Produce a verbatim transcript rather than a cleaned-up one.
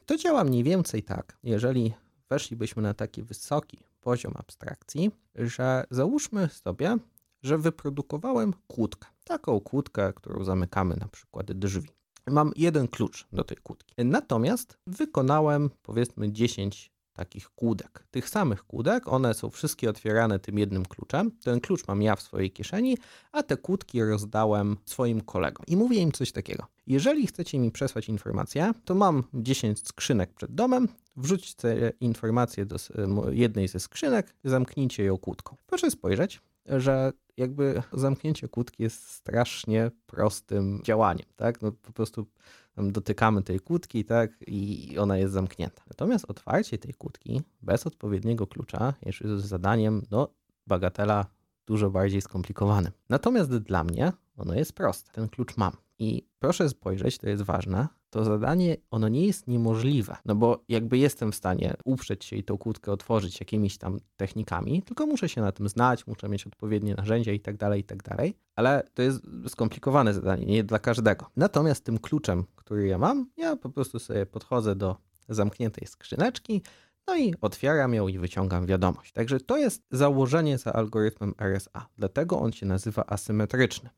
To działa mniej więcej tak, jeżeli weszlibyśmy na taki wysoki poziom abstrakcji, że załóżmy sobie, że wyprodukowałem kłódkę. Taką kłódkę, którą zamykamy na przykład drzwi. Mam jeden klucz do tej kłódki. Natomiast wykonałem powiedzmy dziesięć takich kłódek. Tych samych kłódek, one są wszystkie otwierane tym jednym kluczem. Ten klucz mam ja w swojej kieszeni, a te kłódki rozdałem swoim kolegom. I mówię im coś takiego. Jeżeli chcecie mi przesłać informację, to mam dziesięć skrzynek przed domem, wrzućcie informację do jednej ze skrzynek, zamknijcie ją kłódką. Proszę spojrzeć, że jakby zamknięcie kłódki jest strasznie prostym działaniem, tak? No po prostu dotykamy tej kłódki, tak? I ona jest zamknięta. Natomiast otwarcie tej kłódki bez odpowiedniego klucza jest zadaniem, no, bagatela dużo bardziej skomplikowanym. Natomiast dla mnie ono jest proste. Ten klucz mam. I proszę spojrzeć, to jest ważne, to zadanie, ono nie jest niemożliwe, no bo jakby jestem w stanie uprzeć się i tą kłódkę otworzyć jakimiś tam technikami, tylko muszę się na tym znać, muszę mieć odpowiednie narzędzia i tak dalej, i tak dalej, ale to jest skomplikowane zadanie, nie dla każdego. Natomiast tym kluczem, który ja mam, ja po prostu sobie podchodzę do zamkniętej skrzyneczki, no i otwieram ją i wyciągam wiadomość. Także to jest założenie za algorytmem R S A, dlatego on się nazywa asymetryczny.